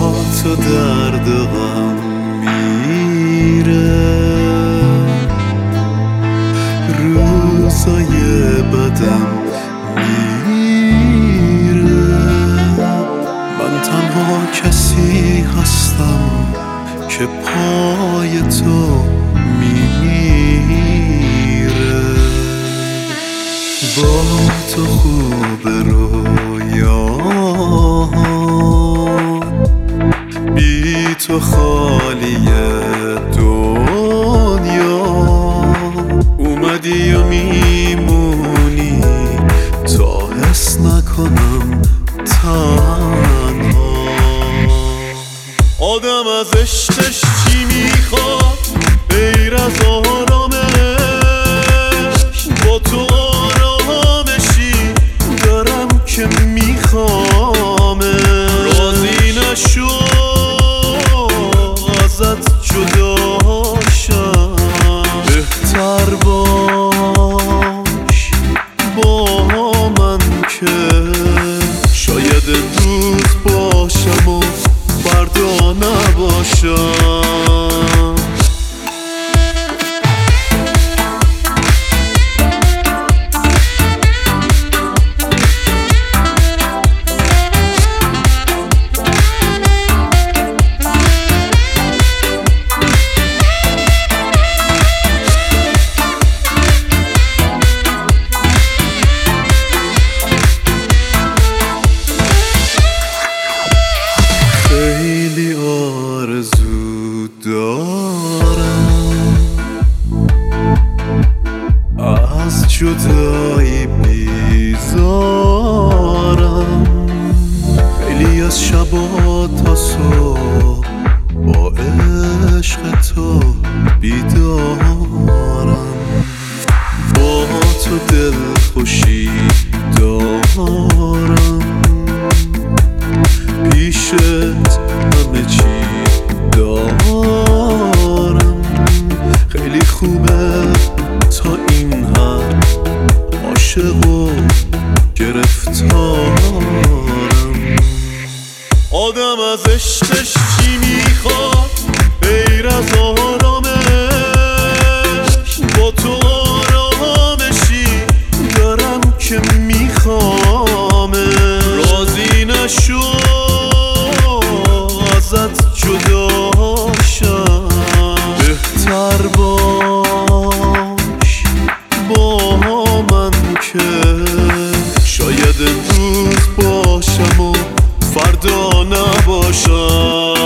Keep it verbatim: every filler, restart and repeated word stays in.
تو درد و غم میره، روزای بدم میره. من تنها کسی هستم که پای تو میمیره. با تو خوب رویا، بی تو خالی دنیا. اومدی و میمونی تا حس نکنم تنها. آدم از عشقش چی میخواد غیر از آرامش؟ با تو آرامشی دارم که میخوامه. راضی نشو ازت جداشم، بهتر باش با من که شاید امروز باشم و فردا نباشم. خیلی آرزو دارم از جدایی بیزارم. خیلی از شبا تا صبح با عشق تو بیدارم. با تو دل خوشی دارم، پیشت همه چی دارم. خیلی خوبه تا این حد عاشق و گرفتارم. آدم از عشقش چی میخواد غیر از آرامش؟ با تو آرامشی دارم که میخوامه. راضی نشو ازت جداشم، بهتر باش با من که شاید امروز باشم و فردا نباشم.